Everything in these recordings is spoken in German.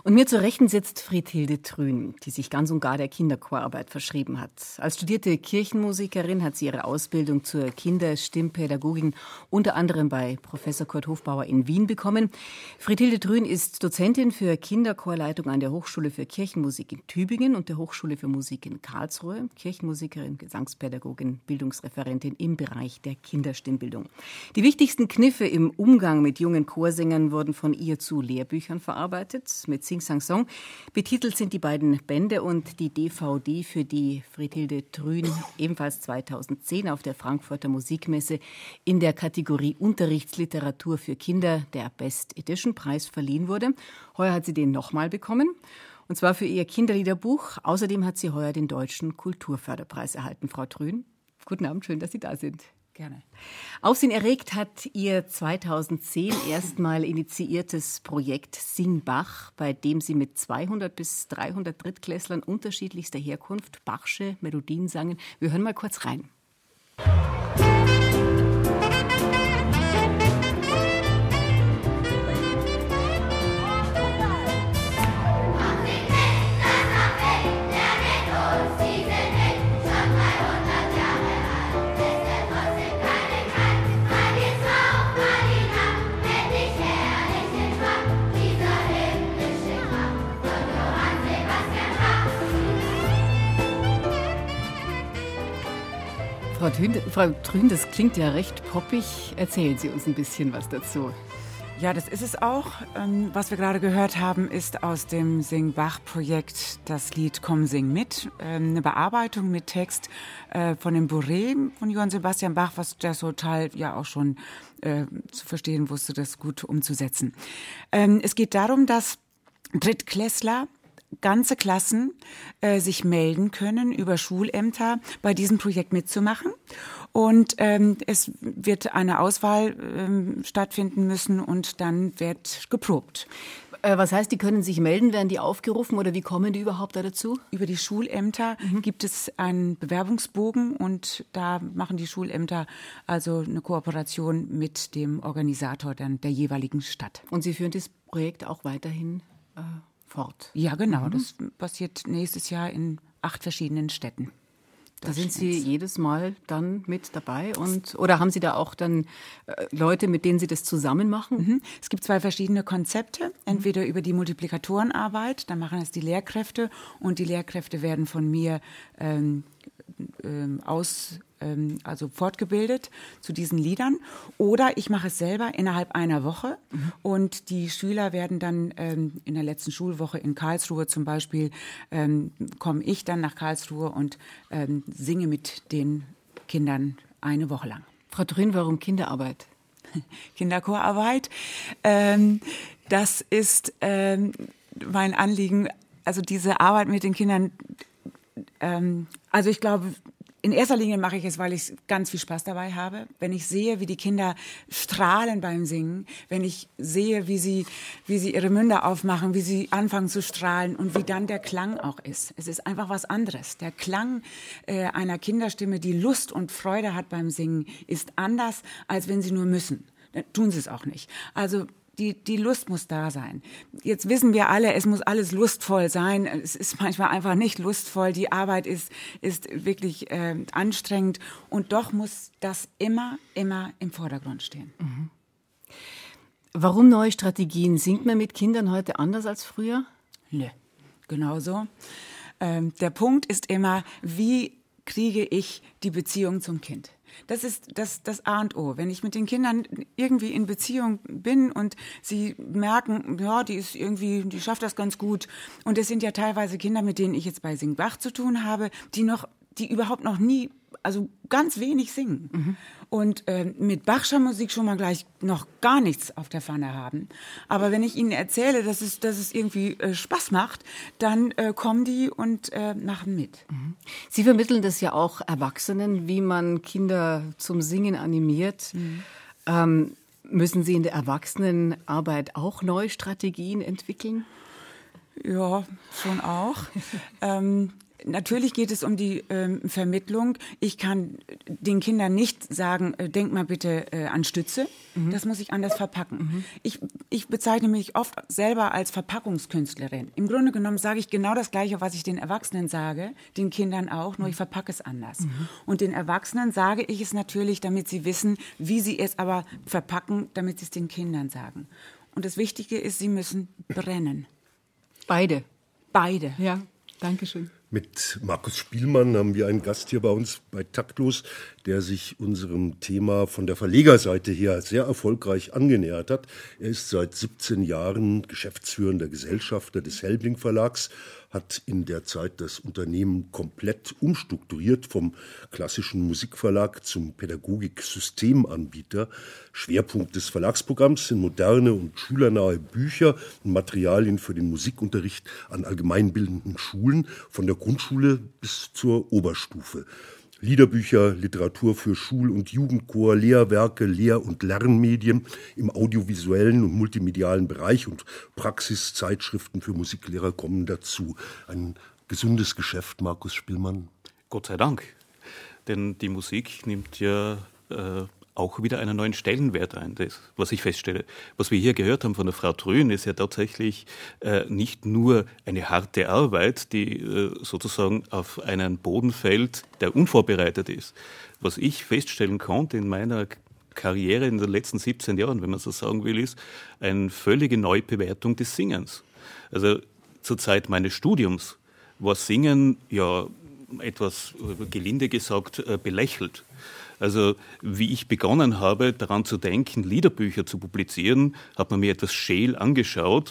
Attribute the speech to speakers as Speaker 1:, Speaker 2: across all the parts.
Speaker 1: Und mir zur Rechten sitzt Friedhilde Trün, die sich ganz und gar der Kinderchorarbeit verschrieben hat. Als studierte Kirchenmusikerin hat sie ihre Ausbildung zur Kinderstimmpädagogin unter anderem bei Professor Kurt Hofbauer in Wien bekommen. Friedhilde Trün ist Dozentin für Kinderchorleitung an der Hochschule für Kirchenmusik in Tübingen und der Hochschule für Musik in Karlsruhe, Kirchenmusikerin, Gesangspädagogin, Bildungsreferentin im Bereich der Kinderstimmbildung. Die wichtigsten Kniffe im Umgang mit jungen Chorsängern wurden von ihr zu Lehrbüchern verarbeitet, mit Sing-Sang-Song. Betitelt sind die beiden Bände und die DVD, für die Friedhilde Trün ebenfalls 2010 auf der Frankfurter Musikmesse in der Kategorie Unterrichtsliteratur für Kinder der Best Edition Preis verliehen wurde. Heuer hat sie den nochmal bekommen. Und zwar für ihr Kinderliederbuch. Außerdem hat sie heuer den Deutschen Kulturförderpreis erhalten. Frau Trün, guten Abend, schön, dass Sie da sind.
Speaker 2: Gerne.
Speaker 1: Aufsehen erregt hat ihr 2010 erstmal initiiertes Projekt Singbach, bei dem sie mit 200 bis 300 Drittklässlern unterschiedlichster Herkunft Bachsche Melodien sangen. Wir hören mal kurz rein. Frau Trün, das klingt ja recht poppig. Erzählen Sie uns ein bisschen was dazu.
Speaker 2: Ja, das ist es auch. Was wir gerade gehört haben, ist aus dem Sing-Bach-Projekt das Lied Komm, sing mit. Eine Bearbeitung mit Text von dem Bourrée von Johann Sebastian Bach, was der total ja auch schon zu verstehen wusste, das gut umzusetzen. Es geht darum, dass Drittklässler, ganze Klassen sich melden können über Schulämter, bei diesem Projekt mitzumachen. Und es wird eine Auswahl stattfinden müssen und dann wird geprobt.
Speaker 1: Was heißt, die können sich melden, werden die aufgerufen oder wie kommen die überhaupt da dazu?
Speaker 2: Über die Schulämter gibt es einen Bewerbungsbogen und da machen die Schulämter also eine Kooperation mit dem Organisator dann der jeweiligen Stadt.
Speaker 1: Und Sie führen das Projekt auch weiterhin fort?
Speaker 2: Ja, genau. Das passiert nächstes Jahr in 8 verschiedenen Städten.
Speaker 1: Da sind Sie jedes Mal dann mit dabei oder haben Sie da auch dann Leute, mit denen Sie das zusammen machen?
Speaker 2: Es gibt 2 verschiedene Konzepte. Entweder über die Multiplikatorenarbeit, da machen es die Lehrkräfte und die Lehrkräfte werden von mir also fortgebildet zu diesen Liedern. Oder ich mache es selber innerhalb einer Woche und die Schüler werden dann in der letzten Schulwoche in Karlsruhe zum Beispiel, komme ich dann nach Karlsruhe und singe mit den Kindern eine Woche lang.
Speaker 1: Frau Trün, warum Kinderarbeit?
Speaker 2: Kinderchorarbeit, das ist mein Anliegen, also diese Arbeit mit den Kindern, also ich glaube, in erster Linie mache ich es, weil ich ganz viel Spaß dabei habe. Wenn ich sehe, wie die Kinder strahlen beim Singen, wenn ich sehe, wie sie ihre Münder aufmachen, wie sie anfangen zu strahlen und wie dann der Klang auch ist. Es ist einfach was anderes. Der Klang einer Kinderstimme, die Lust und Freude hat beim Singen, ist anders, als wenn sie nur müssen. Dann tun sie es auch nicht. Also die Lust muss da sein. Jetzt wissen wir alle, es muss alles lustvoll sein. Es ist manchmal einfach nicht lustvoll. Die Arbeit ist wirklich anstrengend. Und doch muss das immer im Vordergrund stehen.
Speaker 1: Warum neue Strategien? Singt man mit Kindern heute anders als früher?
Speaker 2: Nö, genauso. Der Punkt ist immer, wie kriege ich die Beziehung zum Kind? Das ist das A und O. Wenn ich mit den Kindern irgendwie in Beziehung bin und sie merken, ja, die schafft das ganz gut. Und es sind ja teilweise Kinder, mit denen ich jetzt bei Singbach zu tun habe, die überhaupt noch nie, also ganz wenig singen. Und mit Bachscher Musik schon mal gleich noch gar nichts auf der Pfanne haben. Aber wenn ich ihnen erzähle, dass es irgendwie Spaß macht, dann kommen die und machen mit.
Speaker 1: Sie vermitteln das ja auch Erwachsenen, wie man Kinder zum Singen animiert. Müssen Sie in der Erwachsenenarbeit auch neue Strategien entwickeln?
Speaker 2: Ja, schon auch. Natürlich geht es um die Vermittlung. Ich kann den Kindern nicht sagen, denk mal bitte an Stütze. Das muss ich anders verpacken. Ich bezeichne mich oft selber als Verpackungskünstlerin. Im Grunde genommen sage ich genau das Gleiche, was ich den Erwachsenen sage, den Kindern auch, nur ich verpacke es anders. Und den Erwachsenen sage ich es natürlich, damit sie wissen, wie sie es aber verpacken, damit sie es den Kindern sagen. Und das Wichtige ist, sie müssen brennen.
Speaker 1: Beide.
Speaker 2: Ja,
Speaker 1: danke schön.
Speaker 3: Mit Markus Spielmann haben wir einen Gast hier bei uns bei Taktlos, der sich unserem Thema von der Verlegerseite her sehr erfolgreich angenähert hat. Er ist seit 17 Jahren geschäftsführender Gesellschafter des Helbling Verlags, hat in der Zeit das Unternehmen komplett umstrukturiert vom klassischen Musikverlag zum Pädagogik-Systemanbieter. Schwerpunkt des Verlagsprogramms sind moderne und schülernahe Bücher und Materialien für den Musikunterricht an allgemeinbildenden Schulen, von der Grundschule bis zur Oberstufe. Liederbücher, Literatur für Schul- und Jugendchor, Lehrwerke, Lehr- und Lernmedien im audiovisuellen und multimedialen Bereich und Praxiszeitschriften für Musiklehrer kommen dazu. Ein gesundes Geschäft, Markus Spielmann.
Speaker 4: Gott sei Dank, denn die Musik nimmt ja auch wieder einen neuen Stellenwert ein, das, was ich feststelle. Was wir hier gehört haben von der Frau Trün, ist ja tatsächlich nicht nur eine harte Arbeit, die sozusagen auf einen Boden fällt, der unvorbereitet ist. Was ich feststellen konnte in meiner Karriere in den letzten 17 Jahren, wenn man so sagen will, ist eine völlige Neubewertung des Singens. Also zur Zeit meines Studiums war Singen ja etwas, gelinde gesagt, belächelt. Also wie ich begonnen habe, daran zu denken, Liederbücher zu publizieren, hat man mir etwas scheel angeschaut,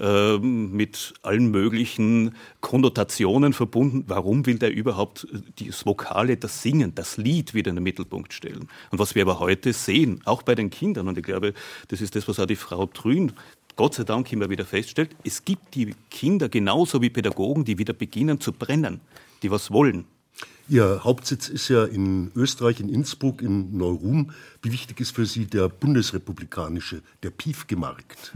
Speaker 4: mit allen möglichen Konnotationen verbunden. Warum will der überhaupt das Vokale, das Singen, das Lied wieder in den Mittelpunkt stellen? Und was wir aber heute sehen, auch bei den Kindern, und ich glaube, das ist das, was auch die Frau Trün Gott sei Dank immer wieder feststellt, es gibt die Kinder genauso wie Pädagogen, die wieder beginnen zu brennen, die was wollen.
Speaker 3: Ihr Hauptsitz ist ja in Österreich, in Innsbruck, in Neuruhm. Wie wichtig ist für Sie der bundesrepublikanische, der Piefke-Markt?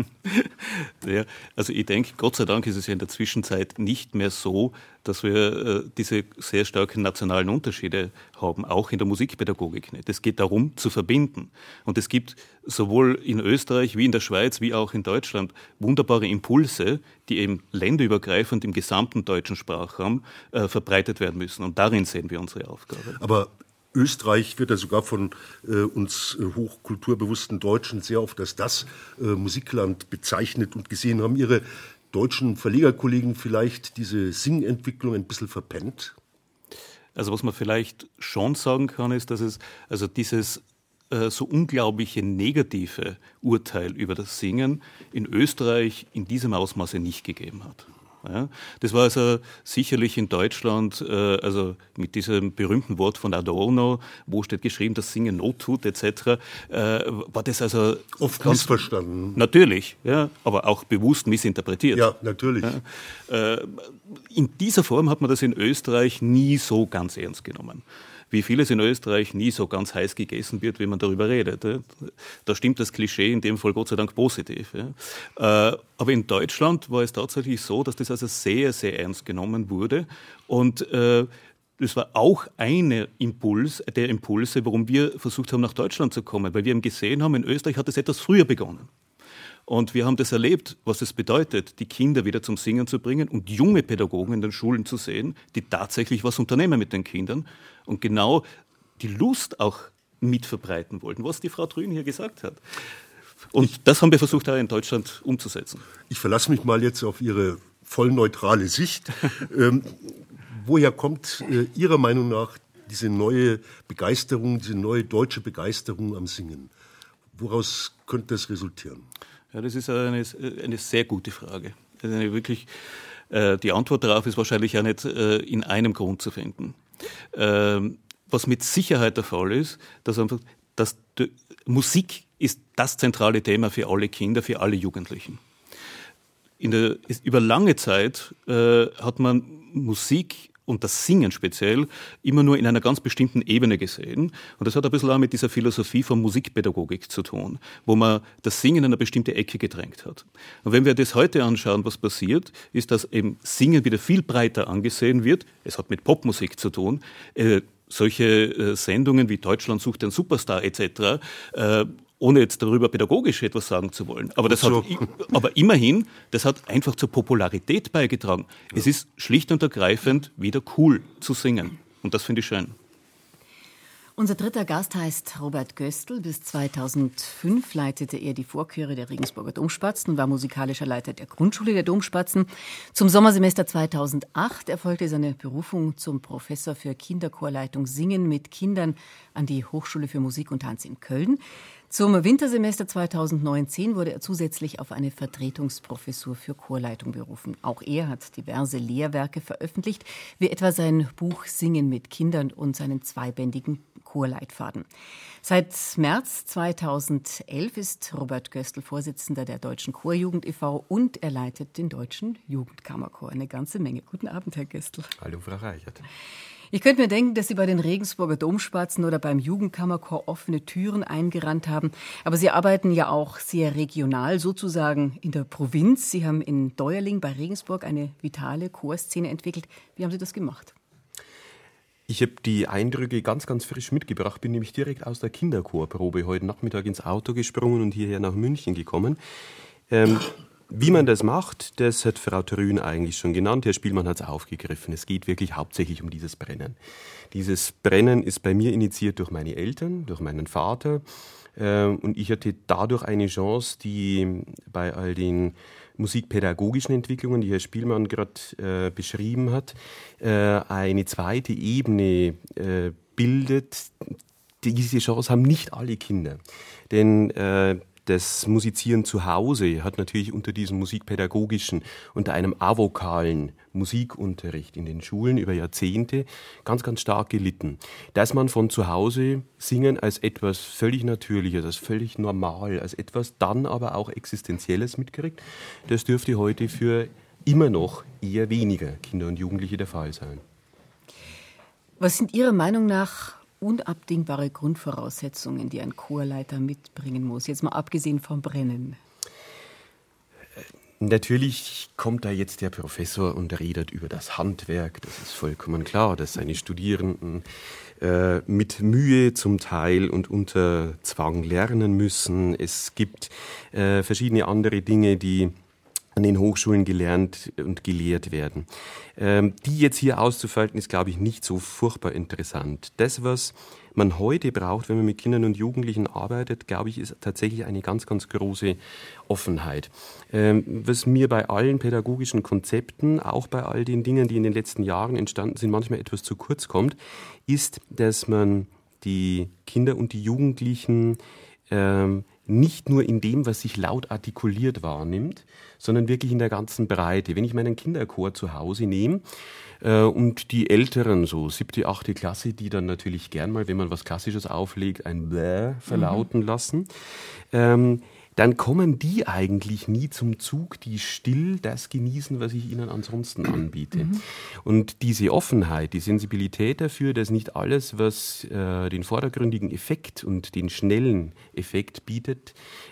Speaker 4: Ja, also ich denke, Gott sei Dank ist es ja in der Zwischenzeit nicht mehr so, dass wir diese sehr starken nationalen Unterschiede haben, auch in der Musikpädagogik nicht. Es geht darum, zu verbinden. Und es gibt sowohl in Österreich wie in der Schweiz wie auch in Deutschland wunderbare Impulse, die eben länderübergreifend im gesamten deutschen Sprachraum verbreitet werden müssen. Und darin sehen wir unsere Aufgabe.
Speaker 3: Aber Österreich wird ja sogar von uns hochkulturbewussten Deutschen sehr oft als das Musikland bezeichnet und gesehen. Haben Ihre deutschen Verlegerkollegen vielleicht diese Singentwicklung ein bisschen verpennt?
Speaker 4: Also was man vielleicht schon sagen kann, ist, dass es also dieses so unglaubliche negative Urteil über das Singen in Österreich in diesem Ausmaße nicht gegeben hat. Ja, das war also sicherlich in Deutschland, also mit diesem berühmten Wort von Adorno, wo steht geschrieben, dass Singen Not tut, etc., war das also
Speaker 3: oft missverstanden.
Speaker 4: Natürlich, ja, aber auch bewusst missinterpretiert.
Speaker 3: Ja, natürlich.
Speaker 4: Ja, in dieser Form hat man das in Österreich nie so ganz ernst genommen. Wie vieles in Österreich nie so ganz heiß gegessen wird, wie man darüber redet. Da stimmt das Klischee in dem Fall Gott sei Dank positiv. Aber in Deutschland war es tatsächlich so, dass das also sehr, sehr ernst genommen wurde. Und das war auch der Impulse, warum wir versucht haben, nach Deutschland zu kommen. Weil wir eben gesehen haben, in Österreich hat es etwas früher begonnen. Und wir haben das erlebt, was es bedeutet, die Kinder wieder zum Singen zu bringen und junge Pädagogen in den Schulen zu sehen, die tatsächlich was unternehmen mit den Kindern und genau die Lust auch mitverbreiten wollten, was die Frau Trün hier gesagt hat. Und das haben wir versucht, auch in Deutschland umzusetzen.
Speaker 3: Ich verlasse mich mal jetzt auf Ihre voll neutrale Sicht. Woher kommt Ihrer Meinung nach diese neue Begeisterung, diese neue deutsche Begeisterung am Singen? Woraus könnte das resultieren?
Speaker 4: Ja, das ist eine sehr gute Frage. Wirklich, die Antwort darauf ist wahrscheinlich auch nicht in einem Grund zu finden. Was mit Sicherheit der Fall ist, dass Musik ist das zentrale Thema für alle Kinder, für alle Jugendlichen. Über lange Zeit hat man Musik und das Singen speziell immer nur in einer ganz bestimmten Ebene gesehen. Und das hat ein bisschen auch mit dieser Philosophie von Musikpädagogik zu tun, wo man das Singen in eine bestimmte Ecke gedrängt hat. Und wenn wir das heute anschauen, was passiert, ist, dass eben Singen wieder viel breiter angesehen wird. Es hat mit Popmusik zu tun. Solche Sendungen wie Deutschland sucht den Superstar etc., ohne jetzt darüber pädagogisch etwas sagen zu wollen. Aber aber immerhin, das hat einfach zur Popularität beigetragen. Ja. Es ist schlicht und ergreifend wieder cool zu singen. Und das finde ich schön.
Speaker 1: Unser dritter Gast heißt Robert Göstl. Bis 2005 leitete er die Vorchöre der Regensburger Domspatzen und war musikalischer Leiter der Grundschule der Domspatzen. Zum Sommersemester 2008 erfolgte seine Berufung zum Professor für Kinderchorleitung Singen mit Kindern an die Hochschule für Musik und Tanz in Köln. Zum Wintersemester 2019 wurde er zusätzlich auf eine Vertretungsprofessur für Chorleitung berufen. Auch er hat diverse Lehrwerke veröffentlicht, wie etwa sein Buch Singen mit Kindern und seinen zweibändigen Chorleitfaden. Seit März 2011 ist Robert Göstl Vorsitzender der Deutschen Chorjugend e.V. und er leitet den Deutschen Jugendkammerchor. Eine ganze Menge. Guten Abend, Herr Göstl.
Speaker 5: Hallo, Frau Reichert.
Speaker 1: Ich könnte mir denken, dass Sie bei den Regensburger Domspatzen oder beim Jugendkammerchor offene Türen eingerannt haben. Aber Sie arbeiten ja auch sehr regional, sozusagen in der Provinz. Sie haben in Deuerling bei Regensburg eine vitale Chorszene entwickelt. Wie haben Sie das gemacht?
Speaker 5: Ich habe die Eindrücke ganz, ganz frisch mitgebracht. Bin nämlich direkt aus der Kinderchorprobe heute Nachmittag ins Auto gesprungen und hierher nach München gekommen. Wie man das macht, das hat Frau Trün eigentlich schon genannt. Herr Spielmann hat es aufgegriffen. Es geht wirklich hauptsächlich um dieses Brennen. Dieses Brennen ist bei mir initiiert durch meine Eltern, durch meinen Vater. Und ich hatte dadurch eine Chance, die bei all den musikpädagogischen Entwicklungen, die Herr Spielmann gerade beschrieben hat, eine zweite Ebene bildet. Diese Chance haben nicht alle Kinder. Denn das Musizieren zu Hause hat natürlich unter diesem musikpädagogischen, unter einem avokalen Musikunterricht in den Schulen über Jahrzehnte ganz, ganz stark gelitten. Dass man von zu Hause Singen als etwas völlig Natürliches, als völlig normal, als etwas dann aber auch Existenzielles mitkriegt, das dürfte heute für immer noch eher weniger Kinder und Jugendliche der Fall sein.
Speaker 1: Was sind Ihrer Meinung nach unabdingbare Grundvoraussetzungen, die ein Chorleiter mitbringen muss, jetzt mal abgesehen vom Brennen?
Speaker 5: Natürlich kommt da jetzt der Professor und redet über das Handwerk. Das ist vollkommen klar, dass seine Studierenden mit Mühe zum Teil und unter Zwang lernen müssen. Es gibt verschiedene andere Dinge, die an den Hochschulen gelernt und gelehrt werden. Die jetzt hier auszufalten, ist, glaube ich, nicht so furchtbar interessant. Das, was man heute braucht, wenn man mit Kindern und Jugendlichen arbeitet, glaube ich, ist tatsächlich eine ganz, ganz große Offenheit. Was mir bei allen pädagogischen Konzepten, auch bei all den Dingen, die in den letzten Jahren entstanden sind, manchmal etwas zu kurz kommt, ist, dass man die Kinder und die Jugendlichen nicht nur in dem, was sich laut artikuliert wahrnimmt, sondern wirklich in der ganzen Breite. Wenn ich meinen Kinderchor zu Hause nehme und die Älteren, so 7., 8. Klasse, die dann natürlich gern mal, wenn man was Klassisches auflegt, ein Bäh verlauten lassen, dann kommen die eigentlich nie zum Zug, die still das genießen, was ich ihnen ansonsten anbiete. Und diese Offenheit, die Sensibilität dafür, dass nicht alles, was den vordergründigen Effekt und den schnellen Effekt bietet,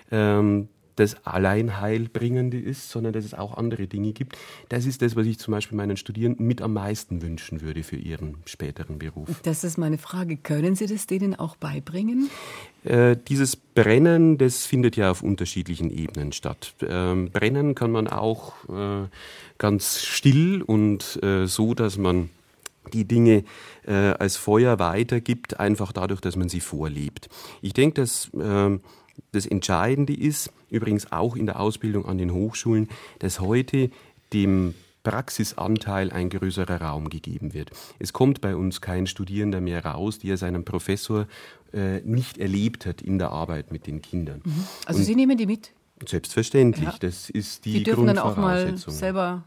Speaker 5: das allein Heilbringende ist, sondern dass es auch andere Dinge gibt. Das ist das, was ich zum Beispiel meinen Studierenden mit am meisten wünschen würde für ihren späteren Beruf.
Speaker 1: Das ist meine Frage. Können Sie das denen auch beibringen?
Speaker 5: Dieses Brennen, das findet ja auf unterschiedlichen Ebenen statt. Brennen kann man auch ganz still und so, dass man die Dinge als Feuer weitergibt, einfach dadurch, dass man sie vorlebt. Ich denke, dass das Entscheidende ist, übrigens auch in der Ausbildung an den Hochschulen, dass heute dem Praxisanteil ein größerer Raum gegeben wird. Es kommt bei uns kein Studierender mehr raus, der seinen Professor nicht erlebt hat in der Arbeit mit den Kindern.
Speaker 1: Also Sie nehmen die mit?
Speaker 5: Selbstverständlich,
Speaker 1: ja.
Speaker 5: Das ist die
Speaker 1: Grundvoraussetzung. Die dürfen dann auch mal selber...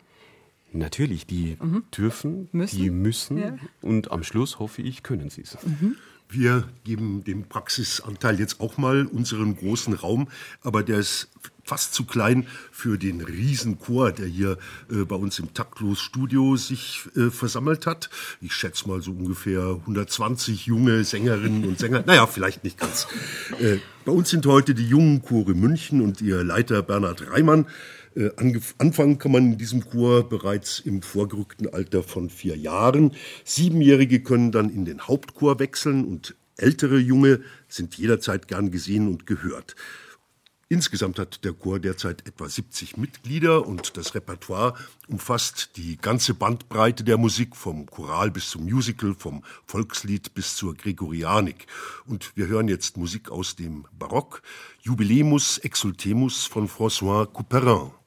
Speaker 5: Natürlich, die dürfen, die müssen und am Schluss, hoffe ich, können sie es.
Speaker 3: Wir geben dem Praxisanteil jetzt auch mal unseren großen Raum, aber der ist fast zu klein für den Riesenchor, der hier bei uns im Taktlos-Studio sich versammelt hat. Ich schätze mal so ungefähr 120 junge Sängerinnen und Sänger. Naja, vielleicht nicht ganz. Bei uns sind heute die jungen Chore München und ihr Leiter Bernhard Reimann. Anfangen kann man in diesem Chor bereits im vorgerückten Alter von 4 Jahren. 7-Jährige können dann in den Hauptchor wechseln und ältere Junge sind jederzeit gern gesehen und gehört. Insgesamt hat der Chor derzeit etwa 70 Mitglieder und das Repertoire umfasst die ganze Bandbreite der Musik, vom Choral bis zum Musical, vom Volkslied bis zur Gregorianik. Und wir hören jetzt Musik aus dem Barock, Jubilemus Exultemus von François Couperin.